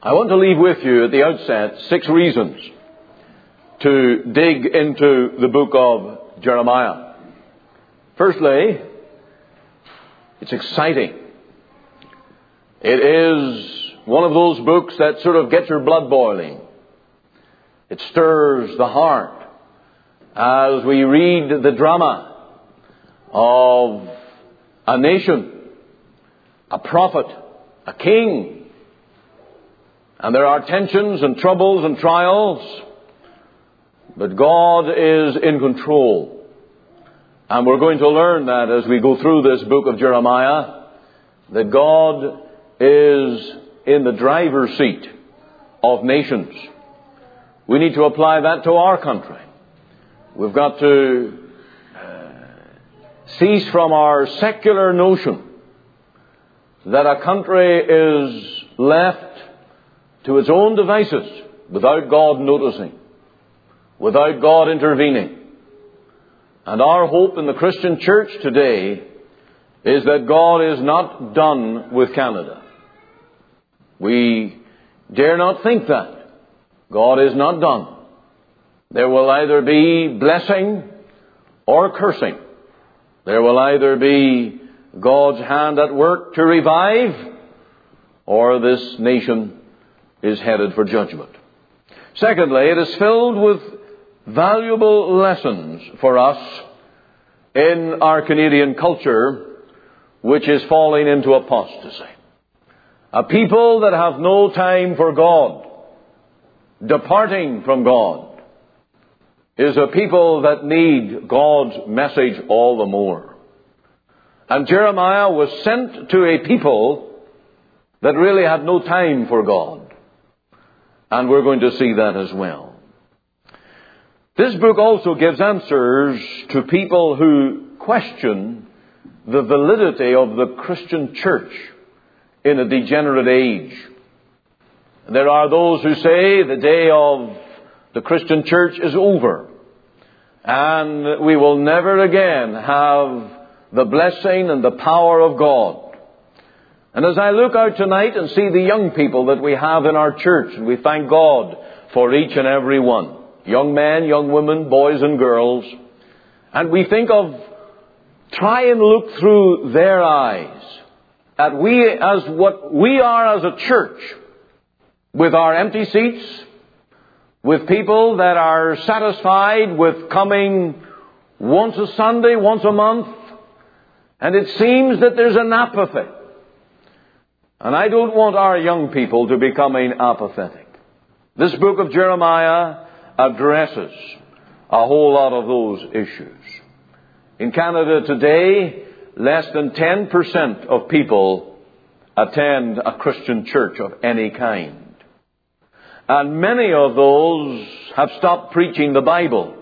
I want to leave with you at the outset 6 reasons to dig into the book of Jeremiah. Firstly, it's exciting. It is one of those books that sort of gets your blood boiling. It stirs the heart as we read the drama of a nation, a prophet, a king. And there are tensions and troubles and trials, but God is in control. And we're going to learn that as we go through this book of Jeremiah, that God is in the driver's seat of nations. We need to apply that to our country. We've got to cease from our secular notion that a country is left to its own devices without God noticing, without God intervening. And our hope in the Christian church today is that God is not done with Canada. We dare not think that. God is not done. There will either be blessing or cursing. There will either be God's hand at work to revive, or this nation is headed for judgment. Secondly, it is filled with valuable lessons for us in our Canadian culture, which is falling into apostasy. A people that have no time for God, departing from God, is a people that need God's message all the more. And Jeremiah was sent to a people that really had no time for God. And we're going to see that as well. This book also gives answers to people who question the validity of the Christian church in a degenerate age. There are those who say the day of the Christian church is over, and we will never again have the blessing and the power of God. And as I look out tonight and see the young people that we have in our church, and we thank God for each and every one, young men, young women, boys and girls, and we think of try and look through their eyes at what we are as a church, with our empty seats, with people that are satisfied with coming once a Sunday, once a month, and it seems that there's an apathy. And I don't want our young people to becoming apathetic. This book of Jeremiah addresses a whole lot of those issues. In Canada today, less than 10% of people attend a Christian church of any kind. And many of those have stopped preaching the Bible.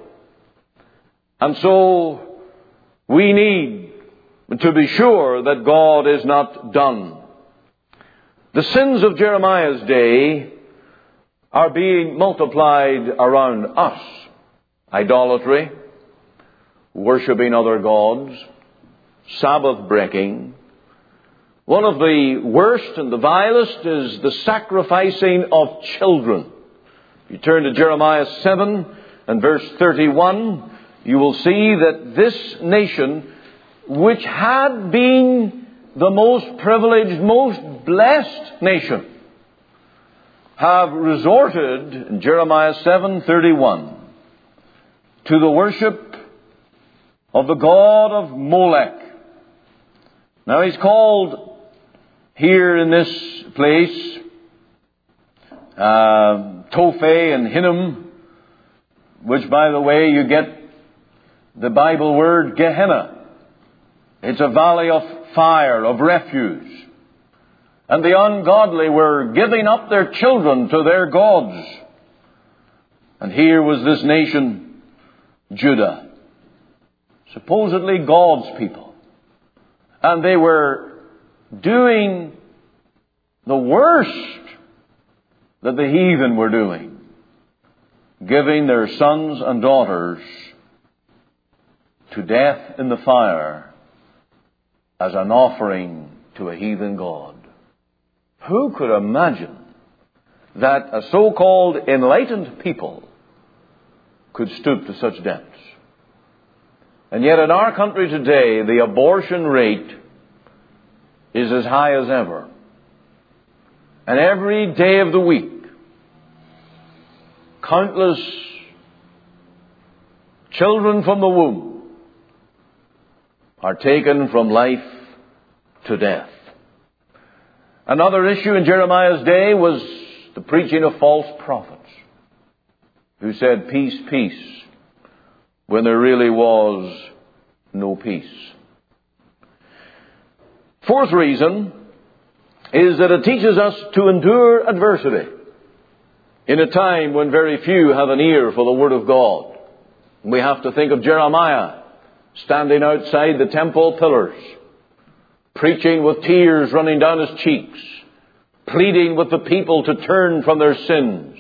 And so we need to be sure that God is not done. The sins of Jeremiah's day are being multiplied around us. Idolatry, worshipping other gods, Sabbath breaking. One of the worst and the vilest is the sacrificing of children. If you turn to Jeremiah 7 and verse 31, you will see that this nation, which had been the most privileged, most blessed nation, have resorted, in Jeremiah 7:31, to the worship of the god of Molech. Now he's called here in this place Tophet and Hinnom, which, by the way, you get the Bible word Gehenna. It's a valley of fire, of refuge. And the ungodly were giving up their children to their gods. And here was this nation, Judah, supposedly God's people. And they were doing the worst that the heathen were doing, giving their sons and daughters to death in the fire as an offering to a heathen god. Who could imagine that a so-called enlightened people could stoop to such depths. And yet in our country today, the abortion rate is as high as ever. And every day of the week, countless children from the womb are taken from life to death. Another issue in Jeremiah's day was the preaching of false prophets who said, "Peace, peace," when there really was no peace. Fourth reason is that it teaches us to endure adversity in a time when very few have an ear for the Word of God. We have to think of Jeremiah standing outside the temple pillars, preaching with tears running down his cheeks, pleading with the people to turn from their sins.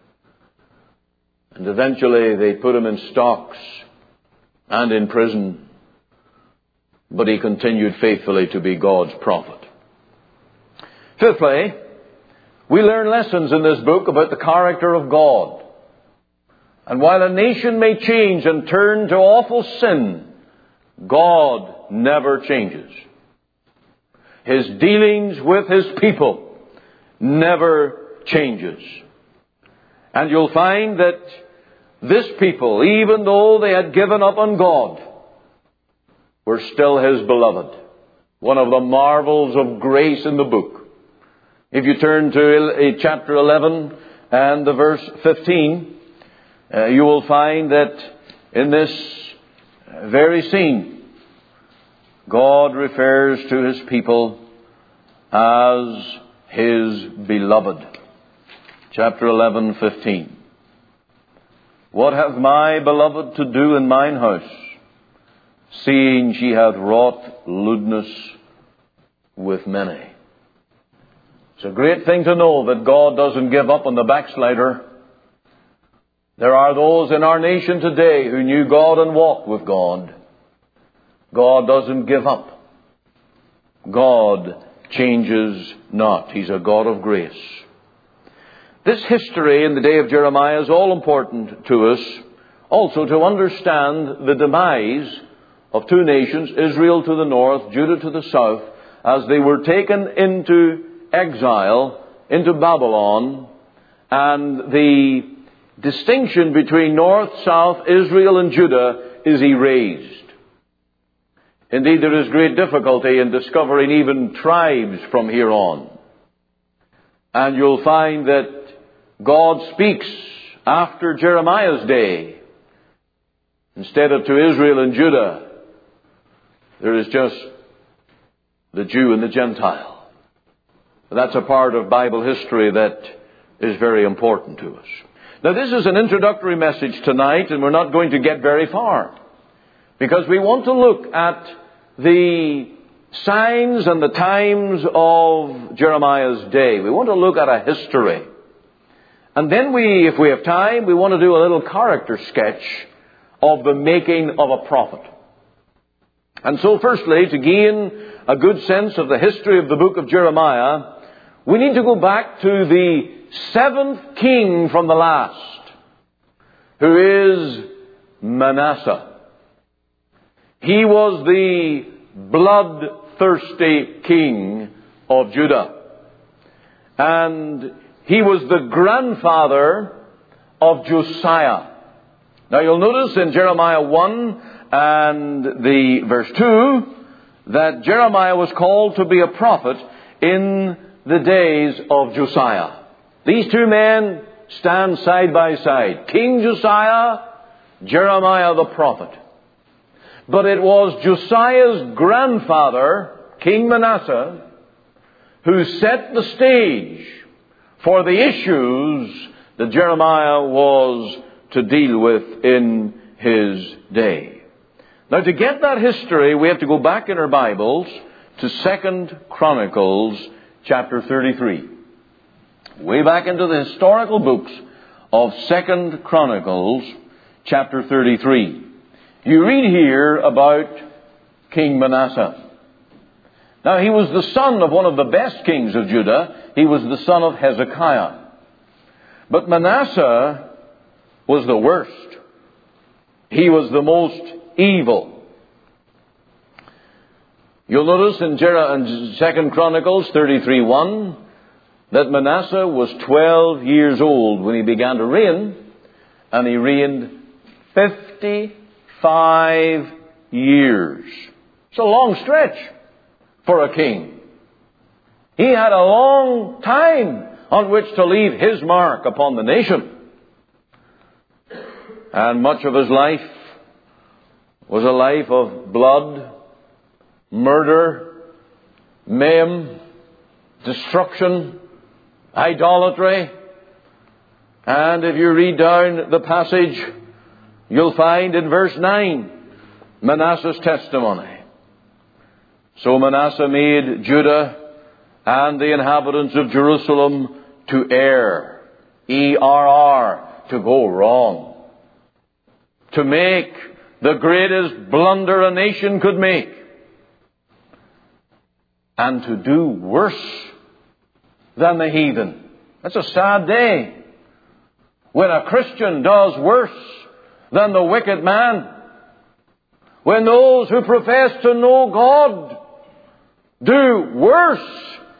And eventually they put him in stocks and in prison. But he continued faithfully to be God's prophet. Fifthly, we learn lessons in this book about the character of God. And while a nation may change and turn to awful sin, God never changes. His dealings with His people never changes. And you'll find that this people, even though they had given up on God, were still His beloved. One of the marvels of grace in the book. If you turn to chapter 11 and the verse 15, you will find that in this very scene, God refers to His people as His beloved. Chapter 11:15. What hath my beloved to do in mine house, seeing she hath wrought lewdness with many? It's a great thing to know that God doesn't give up on the backslider. There are those in our nation today who knew God and walked with God. God doesn't give up. God changes not. He's a God of grace. This history in the day of Jeremiah is all important to us, also to understand the demise of two nations, Israel to the north, Judah to the south, as they were taken into exile, into Babylon, and the distinction between north, south, Israel and Judah is erased. Indeed, there is great difficulty in discovering even tribes from here on. And you'll find that God speaks after Jeremiah's day. Instead of to Israel and Judah, there is just the Jew and the Gentile. That's a part of Bible history that is very important to us. Now, this is an introductory message tonight, and we're not going to get very far, because we want to look at the signs and the times of Jeremiah's day. We want to look at a history. And then if we have time, we want to do a little character sketch of the making of a prophet. And so firstly, to gain a good sense of the history of the book of Jeremiah, we need to go back to the seventh king from the last, who is Manasseh. He was the bloodthirsty king of Judah. And he was the grandfather of Josiah. Now you'll notice in Jeremiah 1 and the verse 2 that Jeremiah was called to be a prophet in the days of Josiah. These two men stand side by side. King Josiah, Jeremiah the prophet. But it was Josiah's grandfather, King Manasseh, who set the stage for the issues that Jeremiah was to deal with in his day. Now, to get that history, we have to go back in our Bibles to 2 Chronicles chapter 33. Way back into the historical books of 2 Chronicles chapter 33. You read here about King Manasseh. Now, he was the son of one of the best kings of Judah. He was the son of Hezekiah. But Manasseh was the worst. He was the most evil. You'll notice in 2 Chronicles 33:1 that Manasseh was 12 years old when he began to reign, and he reigned 55 years. It's a long stretch for a king. He had a long time on which to leave his mark upon the nation. And much of his life was a life of blood, murder, mayhem, destruction, idolatry. And if you read down the passage, you'll find in verse 9 Manasseh's testimony. So Manasseh made Judah and the inhabitants of Jerusalem to err, E-R-R, to go wrong, to make the greatest blunder a nation could make, and to do worse than the heathen. That's a sad day when a Christian does worse than the wicked man. When those who profess to know God do worse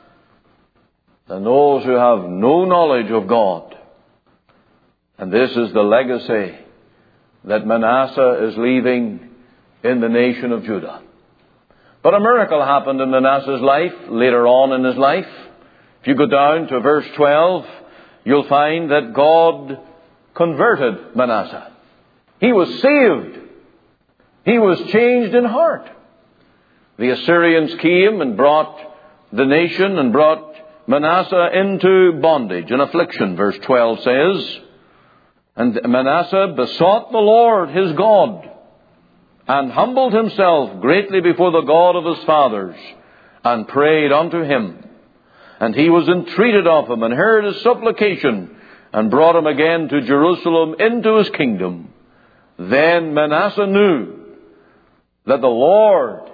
than those who have no knowledge of God. And this is the legacy that Manasseh is leaving in the nation of Judah. But a miracle happened in Manasseh's life later on in his life. If you go down to verse 12, you'll find that God converted Manasseh. He was saved. He was changed in heart. The Assyrians came and brought the nation and brought Manasseh into bondage and affliction, verse 12 says. And Manasseh besought the Lord his God, and humbled himself greatly before the God of his fathers, and prayed unto him. And he was entreated of him, and heard his supplication, and brought him again to Jerusalem into his kingdom. Then Manasseh knew that the Lord,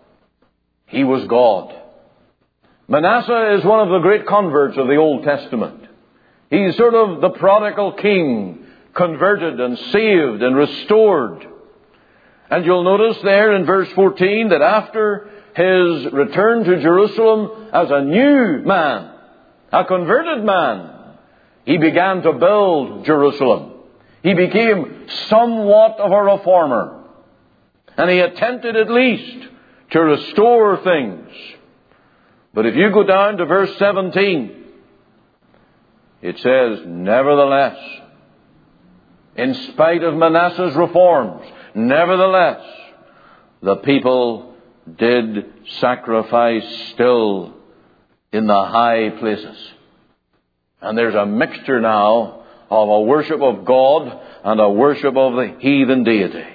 he was God. Manasseh is one of the great converts of the Old Testament. He's sort of the prodigal king, converted and saved and restored. And you'll notice there in verse 14 that after his return to Jerusalem as a new man, a converted man, he began to build Jerusalem. He became somewhat of a reformer. And he attempted at least to restore things. But if you go down to verse 17, it says, nevertheless, in spite of Manasseh's reforms, nevertheless, the people did sacrifice still in the high places. And there's a mixture now of a worship of God and a worship of the heathen deity.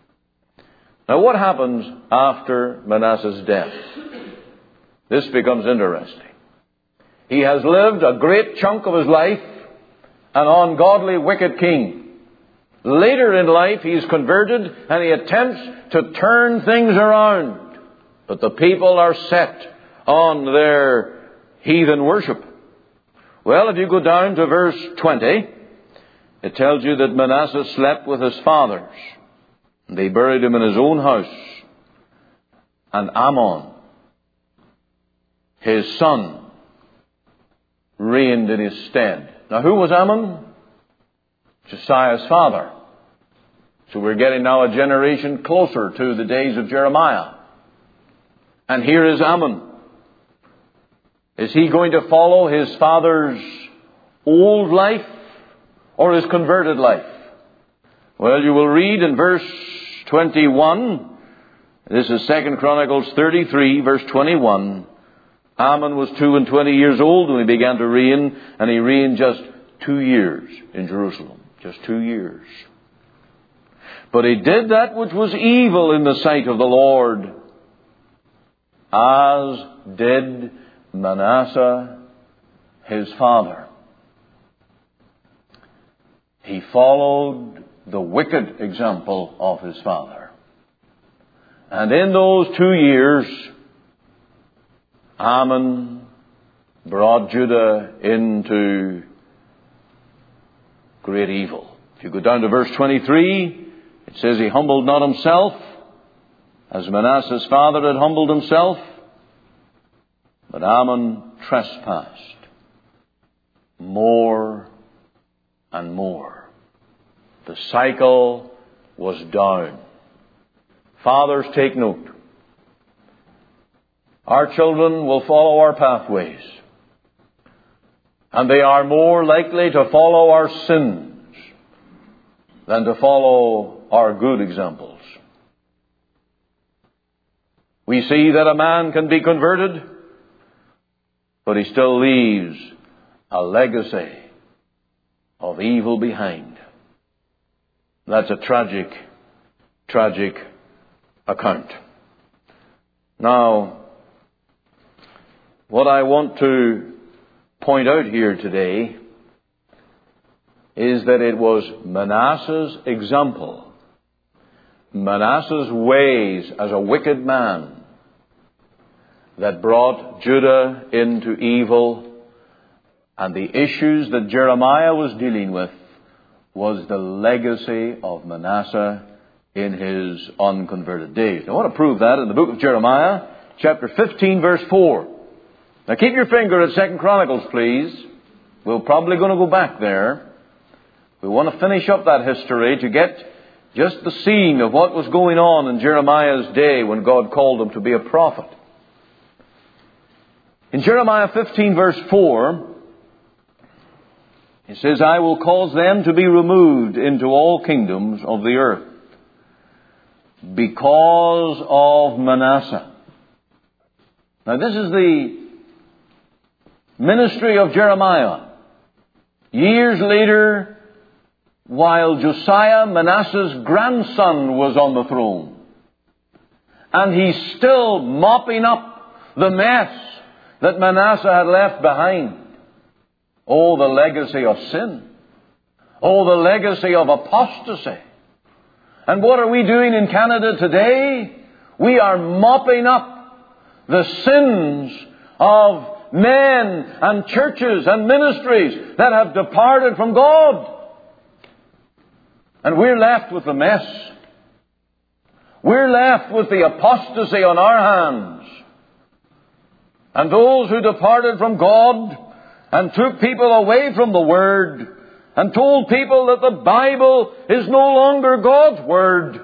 Now what happens after Manasseh's death? This becomes interesting. He has lived a great chunk of his life an ungodly, wicked king. Later in life he's converted and he attempts to turn things around. But the people are set on their heathen worship. Well, if you go down to verse 20, it tells you that Manasseh slept with his fathers. They buried him in his own house. And Ammon, his son, reigned in his stead. Now, who was Ammon? Josiah's father. So we're getting now a generation closer to the days of Jeremiah. And here is Ammon. Is he going to follow his father's old life or his converted life? Well, you will read in verse 21. This is 2 Chronicles 33, verse 21. Ammon was 22 years old when he began to reign, and he reigned just 2 years in Jerusalem. Just 2 years. But he did that which was evil in the sight of the Lord, as did Manasseh his father. He followed the wicked example of his father. And in those 2 years, Ammon brought Judah into great evil. If you go down to verse 23, it says, he humbled not himself, as Manasseh's father had humbled himself, but Ammon trespassed more and more. The cycle was down. Fathers, take note. Our children will follow our pathways, and they are more likely to follow our sins than to follow our good examples. We see that a man can be converted, but he still leaves a legacy of evil behind. That's a tragic, tragic account. Now, what I want to point out here today is that it was Manasseh's example, Manasseh's ways as a wicked man, that brought Judah into evil, and the issues that Jeremiah was dealing with was the legacy of Manasseh in his unconverted days. I want to prove that in the book of Jeremiah, chapter 15, verse 4. Now keep your finger at 2 Chronicles, please. We're probably going to go back there. We want to finish up that history to get just the scene of what was going on in Jeremiah's day when God called him to be a prophet. In Jeremiah 15, verse 4, it says, I will cause them to be removed into all kingdoms of the earth because of Manasseh. Now this is the ministry of Jeremiah. Years later, while Josiah, Manasseh's grandson, was on the throne, and he's still mopping up the mess that Manasseh had left behind. Oh, the legacy of sin. Oh, the legacy of apostasy. And what are we doing in Canada today? We are mopping up the sins of men and churches and ministries that have departed from God. And we're left with the mess. We're left with the apostasy on our hands. And those who departed from God and took people away from the Word and told people that the Bible is no longer God's Word.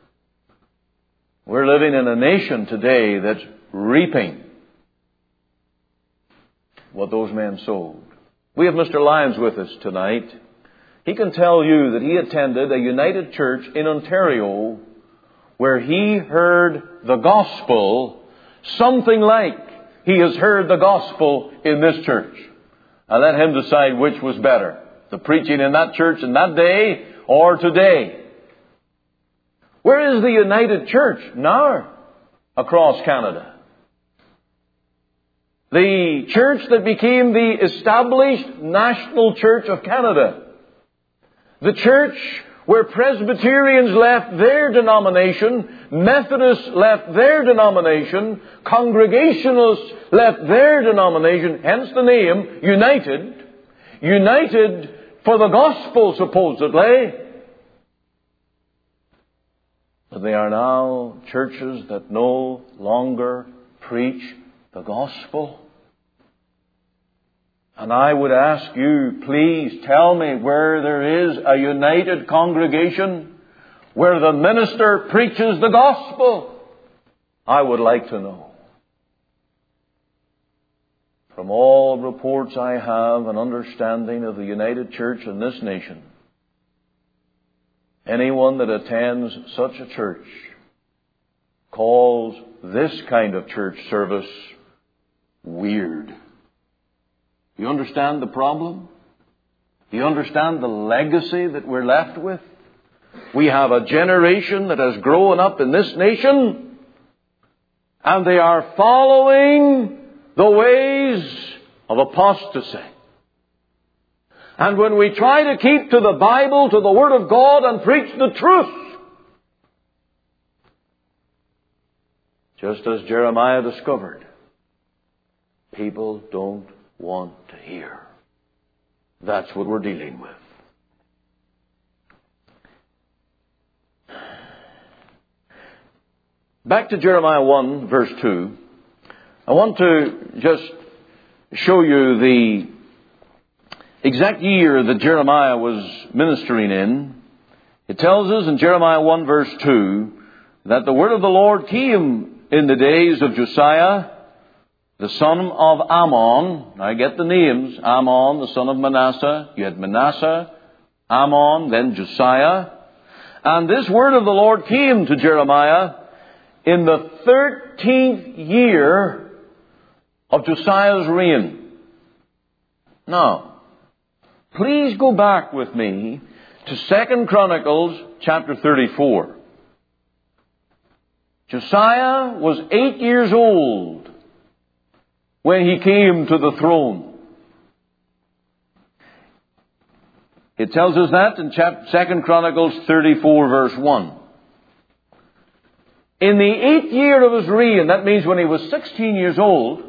We're living in a nation today that's reaping what those men sowed. We have Mr. Lyons with us tonight. He can tell you that he attended a United Church in Ontario where he heard the gospel something like he has heard the gospel in this church. And let him decide which was better, the preaching in that church in that day or today. Where is the United Church now across Canada? The church that became the established National Church of Canada. The church where Presbyterians left their denomination, Methodists left their denomination, Congregationalists left their denomination, hence the name United. United for the gospel, supposedly. But they are now churches that no longer preach the gospel. And I would ask you, please tell me where there is a united congregation where the minister preaches the gospel. I would like to know. From all reports I have an understanding of the United Church in this nation, anyone that attends such a church calls this kind of church service weird. You understand the problem? You understand the legacy that we're left with? We have a generation that has grown up in this nation, and they are following the ways of apostasy. And when we try to keep to the Bible, to the Word of God, and preach the truth, just as Jeremiah discovered, people don't want to hear. That's what we're dealing with. Back to Jeremiah 1, verse 2. I want to just show you the exact year that Jeremiah was ministering in. It tells us in Jeremiah 1, verse 2, that the word of the Lord came in the days of Josiah, the son of Ammon. I get the names. Ammon, the son of Manasseh. You had Manasseh, Ammon, then Josiah. And this word of the Lord came to Jeremiah in the 13th year of Josiah's reign. Now, please go back with me to 2 Chronicles chapter 34. Josiah was 8 years old when he came to the throne. It tells us that in 2 Chronicles 34, verse 1. In the 8th year of his reign, that means when he was 16 years old,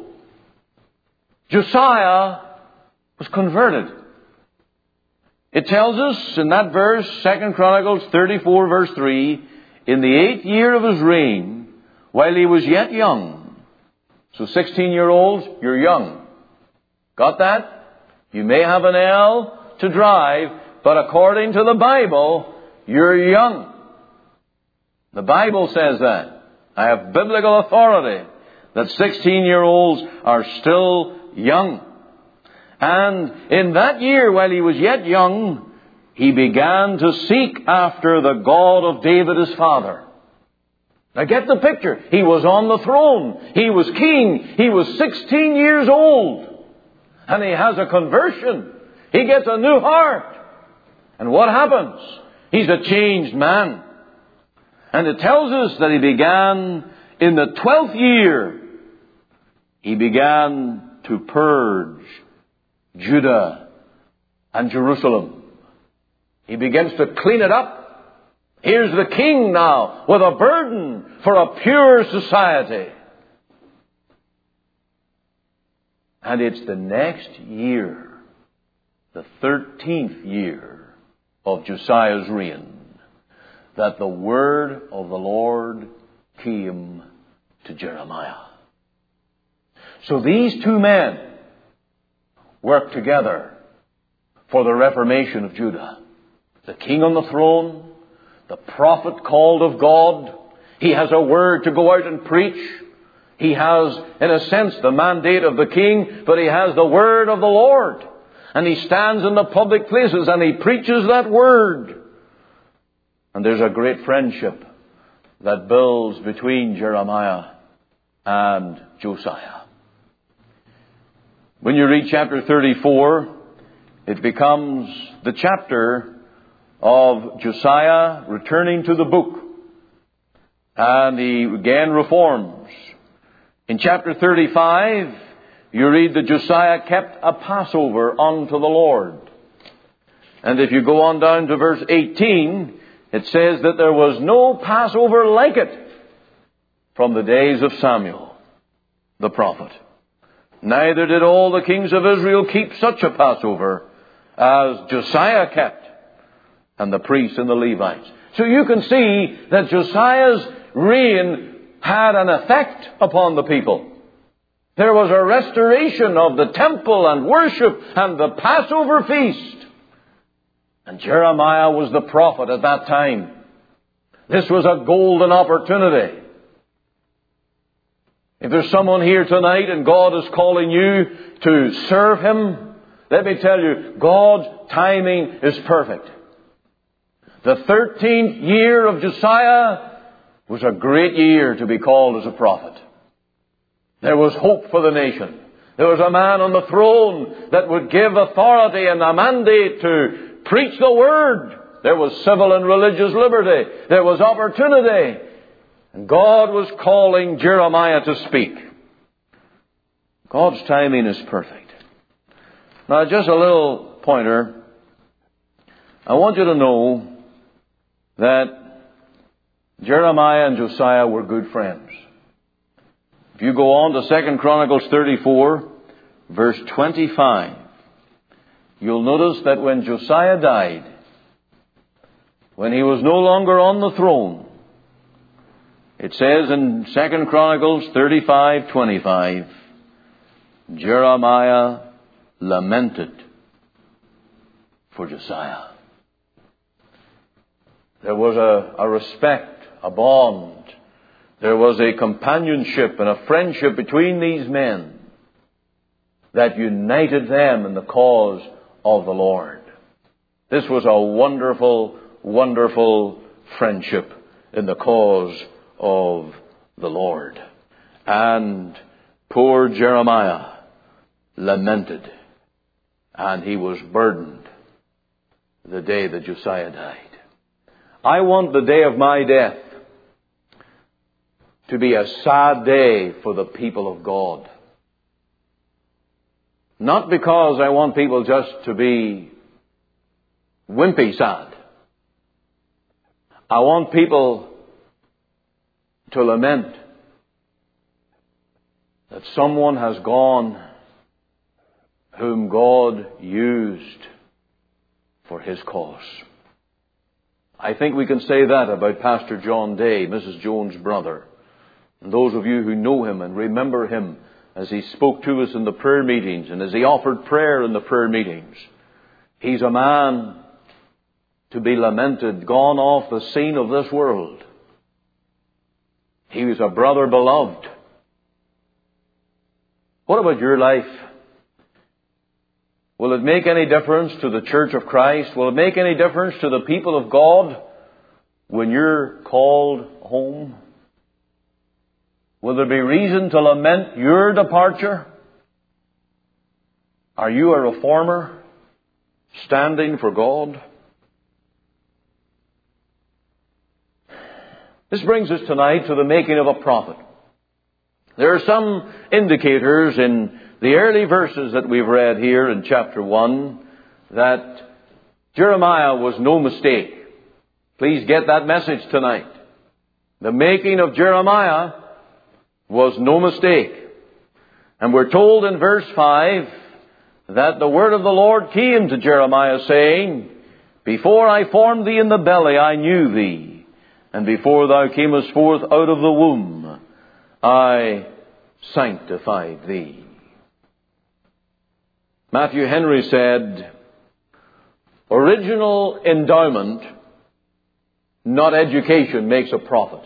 Josiah was converted. It tells us in that verse, 2 Chronicles 34, verse 3, in the 8th year of his reign, while he was yet young. So 16-year-olds, you're young. Got that? You may have an L to drive, but according to the Bible, you're young. The Bible says that. I have biblical authority that 16-year-olds are still young. And in that year, while he was yet young, he began to seek after the God of David his father. Now get the picture. He was on the throne. He was king. He was 16 years old. And he has a conversion. He gets a new heart. And what happens? He's a changed man. And it tells us that he began in the 12th year. He began to purge Judah and Jerusalem. He begins to clean it up. Here's the king now with a burden for a pure society. And it's the next year, the 13th year of Josiah's reign, that the word of the Lord came to Jeremiah. So these two men worked together for the reformation of Judah. The king on the throne, the prophet called of God. He has a word to go out and preach. He has, in a sense, the mandate of the king, but he has the word of the Lord. And he stands in the public places and he preaches that word. And there's a great friendship that builds between Jeremiah and Josiah. When you read chapter 34, it becomes the chapter of Josiah returning to the book. And he again reforms. In chapter 35, you read that Josiah kept a Passover unto the Lord. And if you go on down to verse 18, it says that there was no Passover like it from the days of Samuel, the prophet. Neither did all the kings of Israel keep such a Passover as Josiah kept, and the priests and the Levites. So you can see that Josiah's reign had an effect upon the people. There was a restoration of the temple and worship and the Passover feast. And Jeremiah was the prophet at that time. This was a golden opportunity. If there's someone here tonight and God is calling you to serve Him, let me tell you, God's timing is perfect. The 13th year of Josiah was a great year to be called as a prophet. There was hope for the nation. There was a man on the throne that would give authority and a mandate to preach the word. There was civil and religious liberty. There was opportunity. And God was calling Jeremiah to speak. God's timing is perfect. Now, just a little pointer. I want you to know that Jeremiah and Josiah were good friends. If you go on to 2 Chronicles 34, verse 25, you'll notice that when Josiah died, when he was no longer on the throne, It says in 2 Chronicles 35:25, Jeremiah lamented for Josiah. There was a respect, a bond. There was a companionship and a friendship between these men that united them in the cause of the Lord. This was a wonderful, wonderful friendship in the cause of the Lord. And poor Jeremiah lamented, and he was burdened the day that Josiah died. I want the day of my death to be a sad day for the people of God. Not because I want people just to be wimpy sad. I want people to lament that someone has gone whom God used for His cause. I think we can say that about Pastor John Day, Mrs. Jones' brother. And those of you who know him and remember him as he spoke to us in the prayer meetings and as he offered prayer in the prayer meetings. He's a man to be lamented, gone off the scene of this world. He was a brother beloved. What about your life? Will it make any difference to the Church of Christ? Will it make any difference to the people of God when you're called home? Will there be reason to lament your departure? Are you a reformer standing for God? This brings us tonight to the making of a prophet. There are some indicators in the early verses that we've read here in chapter 1 that Jeremiah was no mistake. Please get that message tonight. The making of Jeremiah was no mistake. And we're told in verse 5 that the word of the Lord came to Jeremiah saying, Before I formed thee in the belly, I knew thee. And before thou camest forth out of the womb, I sanctified thee. Matthew Henry said, Original endowment, not education, makes a prophet.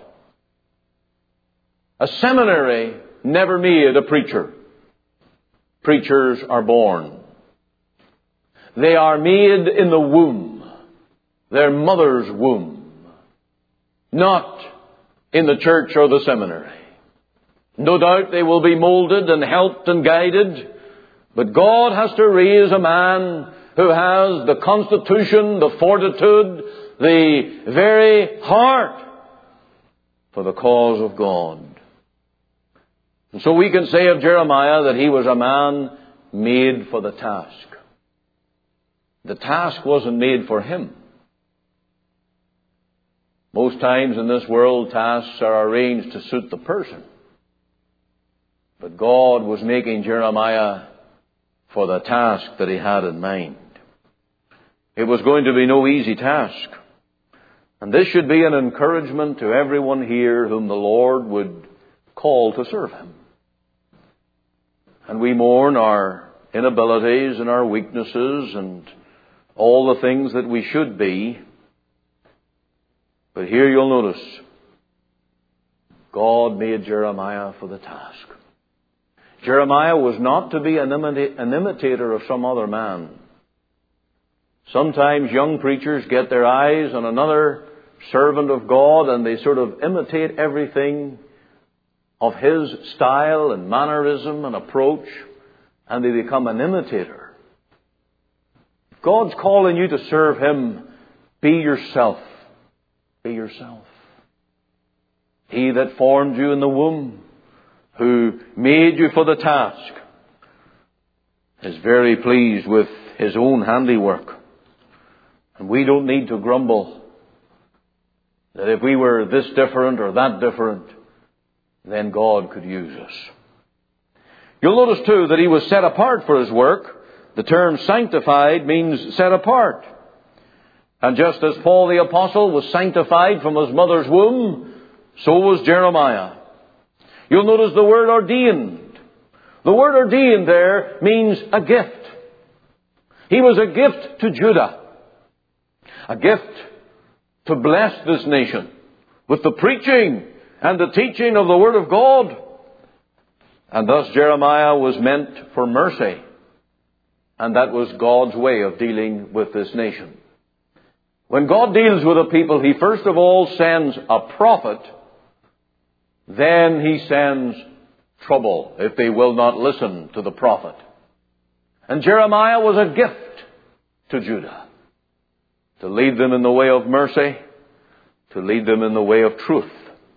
A seminary never made a preacher. Preachers are born. They are made in the womb, their mother's womb, not in the church or the seminary. No doubt they will be molded and helped and guided, but God has to raise a man who has the constitution, the fortitude, the very heart for the cause of God. And so we can say of Jeremiah that he was a man made for the task. The task wasn't made for him. Most times in this world, tasks are arranged to suit the person. But God was making Jeremiah for the task that He had in mind. It was going to be no easy task. And this should be an encouragement to everyone here whom the Lord would call to serve Him. And we mourn our inabilities and our weaknesses and all the things that we should be. But here you'll notice, God made Jeremiah for the task. Jeremiah was not to be an imitator of some other man. Sometimes young preachers get their eyes on another servant of God and they sort of imitate everything of his style and mannerism and approach, and they become an imitator. If God's calling you to serve Him, be yourself. Be yourself. He that formed you in the womb, who made you for the task, is very pleased with His own handiwork. And we don't need to grumble that if we were this different or that different, then God could use us. You'll notice too that he was set apart for his work. The term sanctified means set apart. And just as Paul the Apostle was sanctified from his mother's womb, So was Jeremiah. You'll notice the word ordained. The word ordained there means a gift. He was a gift to Judah. A gift to bless this nation with the preaching and the teaching of the Word of God. And thus Jeremiah was meant for mercy. And that was God's way of dealing with this nation. When God deals with a people, He first of all sends a prophet. Then He sends trouble if they will not listen to the prophet. And Jeremiah was a gift to Judah, to lead them in the way of mercy, to lead them in the way of truth.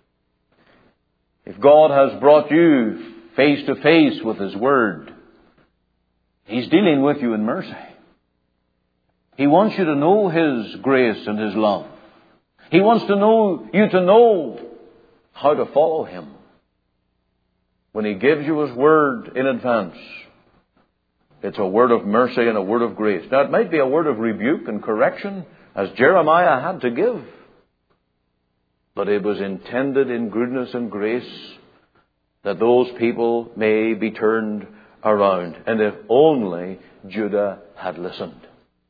If God has brought you face to face with His Word, He's dealing with you in mercy. He wants you to know His grace and His love. He wants you to know how to follow Him. When He gives you His Word in advance, it's a word of mercy and a word of grace. Now, it might be a word of rebuke and correction, as Jeremiah had to give. But it was intended in goodness and grace that those people may be turned around. And if only Judah had listened.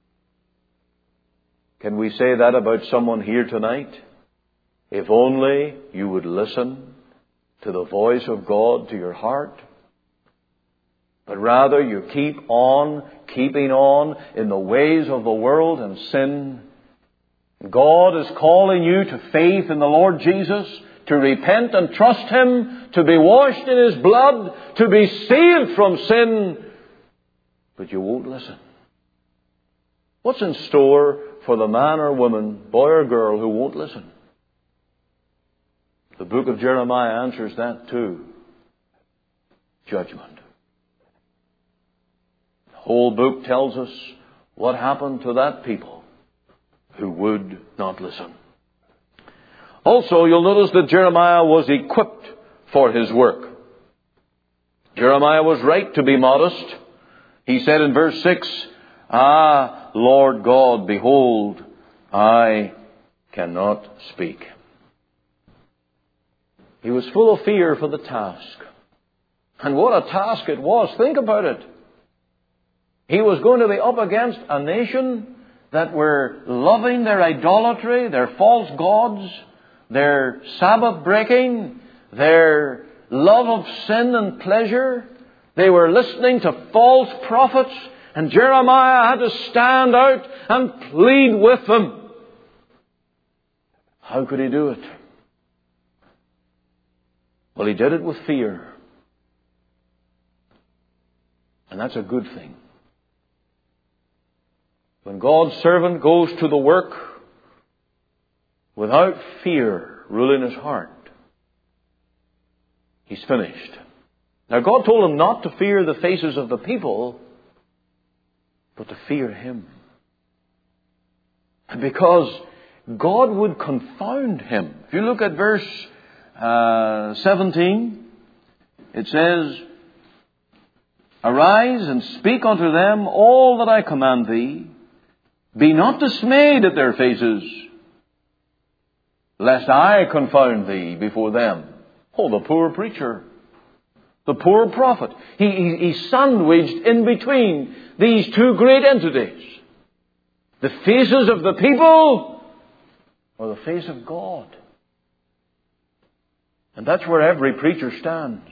Can we say that about someone here tonight? If only you would listen to the voice of God to your heart. But rather you keeping on in the ways of the world and sin. God is calling you to faith in the Lord Jesus, to repent and trust Him, to be washed in His blood, to be saved from sin. But you won't listen. What's in store for the man or woman, boy or girl, who won't listen? The book of Jeremiah answers that too. Judgment. The whole book tells us what happened to that people who would not listen. Also, you'll notice that Jeremiah was equipped for his work. Jeremiah was right to be modest. He said in verse 6, "Ah, Lord God, behold, I cannot speak." He was full of fear for the task. And what a task it was. Think about it. He was going to be up against a nation that were loving their idolatry, their false gods, their Sabbath breaking, their love of sin and pleasure. They were listening to false prophets, and Jeremiah had to stand out and plead with them. How could he do it? Well, he did it with fear. And that's a good thing. When God's servant goes to the work without fear ruling his heart, he's finished. Now, God told him not to fear the faces of the people, but to fear Him. And because God would confound him. If you look at verse 17, it says, "Arise and speak unto them all that I command thee. Be not dismayed at their faces, lest I confound thee before them." Oh, the poor preacher. The poor prophet. He's sandwiched in between these two great entities. The faces of the people or the face of God. And that's where every preacher stands.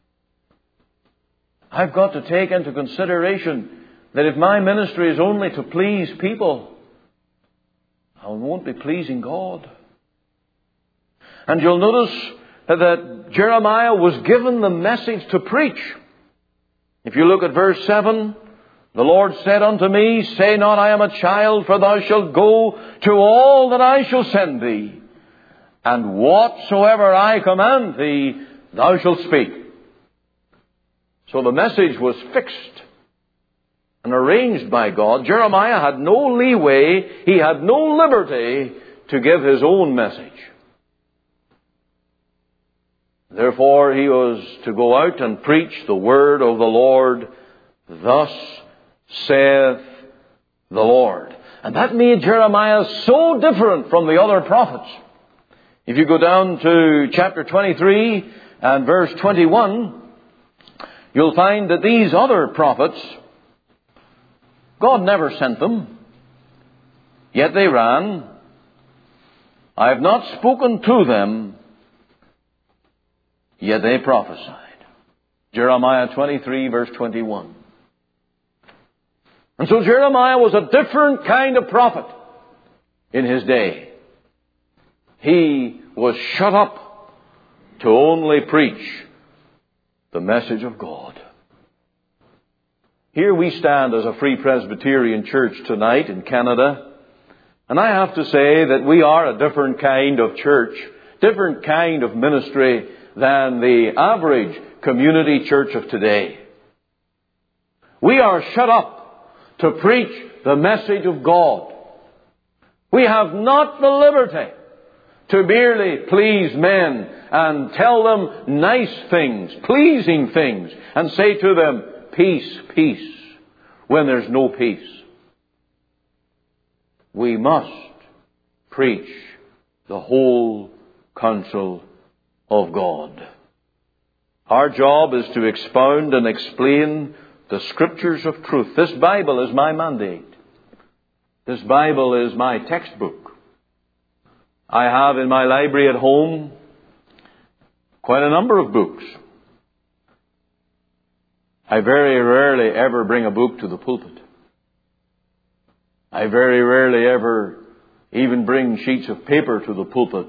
I've got to take into consideration that if my ministry is only to please people, I won't be pleasing God. And you'll notice that Jeremiah was given the message to preach. If you look at verse 7, "The Lord said unto me, Say not, I am a child, for thou shalt go to all that I shall send thee, and whatsoever I command thee, thou shalt speak." So the message was fixed and arranged by God. Jeremiah had no leeway, he had no liberty to give his own message. Therefore, he was to go out and preach the word of the Lord. Thus saith the Lord. And that made Jeremiah so different from the other prophets. If you go down to chapter 23 and verse 21, you'll find that these other prophets, God never sent them, yet they ran. I have not spoken to them, yet they prophesied. Jeremiah 23 verse 21. And so Jeremiah was a different kind of prophet in his day. He was shut up to only preach the message of God. Here we stand as a Free Presbyterian Church tonight in Canada, and I have to say that we are a different kind of church, different kind of ministry than the average community church of today. We are shut up to preach the message of God. We have not the liberty to merely please men and tell them nice things, pleasing things, and say to them, peace, peace, when there's no peace. We must preach the whole counsel of God. Our job is to expound and explain the Scriptures of truth. This Bible is my mandate. This Bible is my textbook. I have in my library at home quite a number of books. I very rarely ever bring a book to the pulpit. I very rarely ever even bring sheets of paper to the pulpit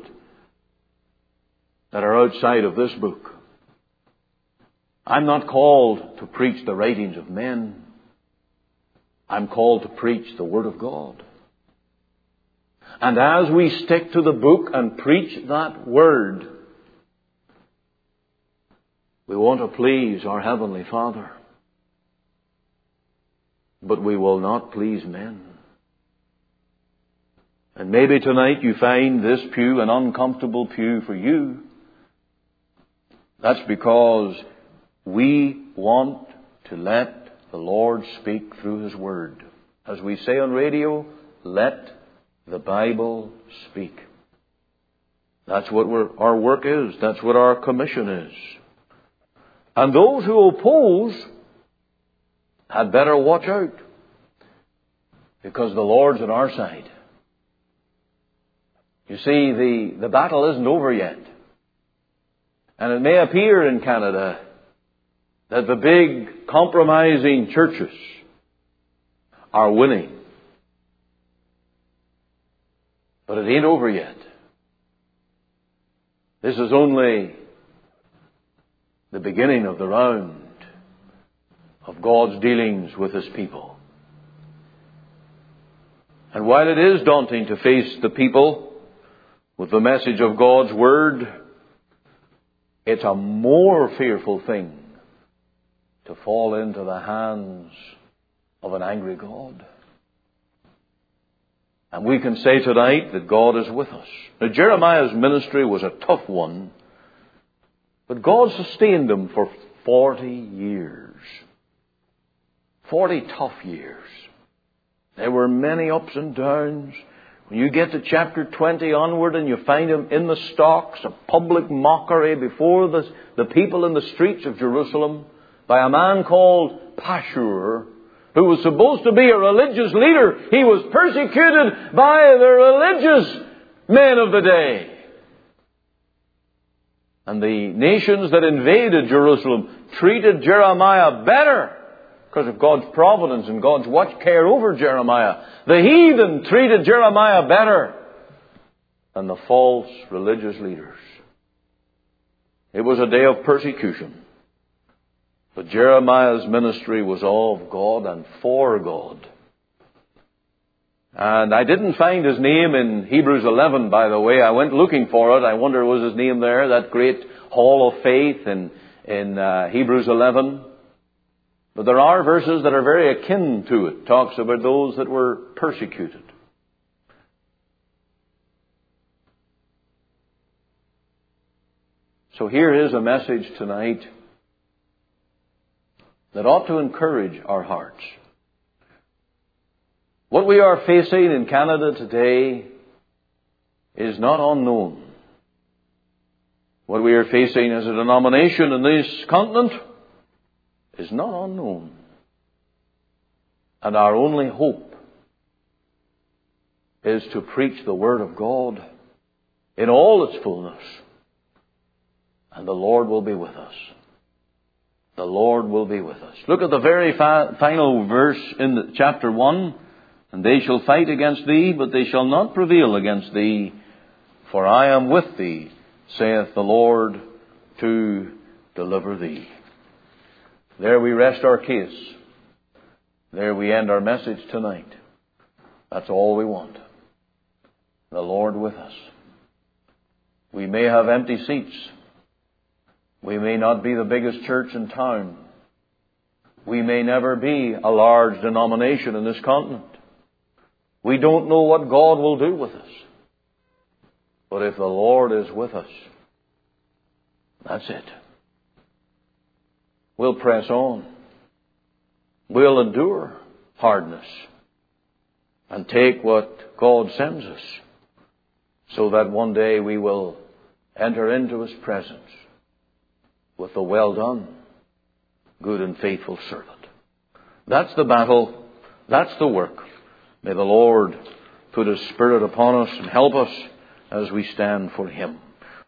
that are outside of this book. I'm not called to preach the writings of men. I'm called to preach the Word of God. And as we stick to the book and preach that Word, we want to please our Heavenly Father. But we will not please men. And maybe tonight you find this pew an uncomfortable pew for you. That's because we want to let the Lord speak through His Word. As we say on radio, let the Bible speak. That's what our work is. That's what our commission is. And those who oppose had better watch out, because the Lord's on our side. You see, the battle isn't over yet. And it may appear in Canada that the big compromising churches are winning. But it ain't over yet. This is only the beginning of the round of God's dealings with His people. And while it is daunting to face the people with the message of God's Word, it's a more fearful thing to fall into the hands of an angry God. And we can say tonight that God is with us. Now, Jeremiah's ministry was a tough one, but God sustained him for 40 years. 40 tough years. There were many ups and downs. When you get to chapter 20 onward and you find him in the stocks, a public mockery before the people in the streets of Jerusalem by a man called Pashur, who was supposed to be a religious leader. He was persecuted by the religious men of the day. And the nations that invaded Jerusalem treated Jeremiah better because of God's providence and God's watch care over Jeremiah. The heathen treated Jeremiah better than the false religious leaders. It was a day of persecution. But Jeremiah's ministry was all of God and for God. And I didn't find his name in Hebrews 11, by the way. I went looking for it. I wonder was his name there, that great hall of faith in Hebrews 11. But there are verses that are very akin to it. Talks about those that were persecuted. So here is a message tonight that ought to encourage our hearts. What we are facing in Canada today is not unknown. What we are facing as a denomination in this continent is not unknown. And our only hope is to preach the Word of God in all its fullness. And the Lord will be with us. The Lord will be with us. Look at the very final verse in chapter 1. And they shall fight against thee, but they shall not prevail against thee. For I am with thee, saith the Lord, to deliver thee. There we rest our case. There we end our message tonight. That's all we want. The Lord with us. We may have empty seats. We may not be the biggest church in town. We may never be a large denomination in this continent. We don't know what God will do with us. But if the Lord is with us, that's it. We'll press on. We'll endure hardness and take what God sends us, so that one day we will enter into His presence with the well done, good and faithful servant. That's the battle. That's the work. May the Lord put His Spirit upon us and help us as we stand for Him.